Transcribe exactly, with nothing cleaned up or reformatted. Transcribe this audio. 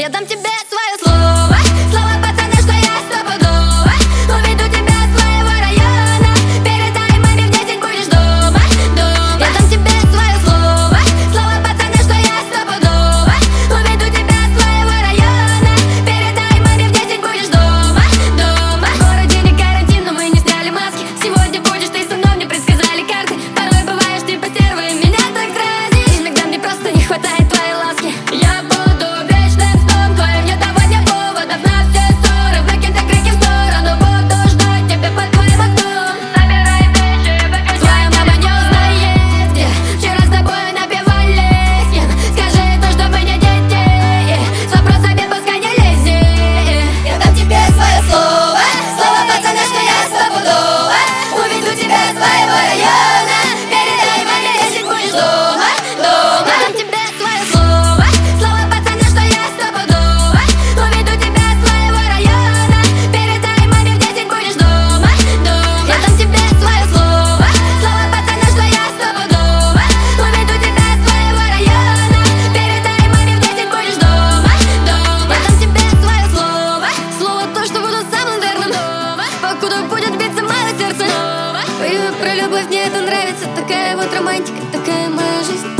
Я дам тебе свое слово, слово пацана, что я стопудово уведу тебя с своего района. Передай маме, в десять будешь дома, дома. Я дам тебе свое слово, слово пацана, что я стопудово уведу тебя с своего района. Передай маме, в десять будешь дома, дома. В городе не карантин, но мы не сняли маски. Сегодня будешь ты со мной, мне предсказали карты. Порой бываешь ты по стерву, и меня так дразнишь. Иногда мне просто не хватает твоей ласки. Я буду вечным сном твоим, нет сегодня поводов на все ссоры. Выкинь крики в сторону, буду ждать тебя под твоим окном. Собирай вещи, выключай. Твоя мама не узнает, где вчера с тобой напивались. Скажи то, что мы не дети, с вопросами пускай не лези. Я дам тебе свое слово, слово пацана, что я стопудово уведу тебя с своего района. Передай маме, если будешь дома, дома. Я дам тебе свое слово, слово пацана, что я стопудово уведу тебя с своего района. Передай маме, в десять будешь дома, дома. Я дам тебе свое слово, слово пацана, что я стопудово уведу тебя с своего района. Передай маме, в десять будешь дома, дома. Я дам тебе свое слово, слово то, что буду самым верным, покуда будет биться мое сердце. Пою про любовь, мне это нравится. Такая вот романтика, такая моя жизнь.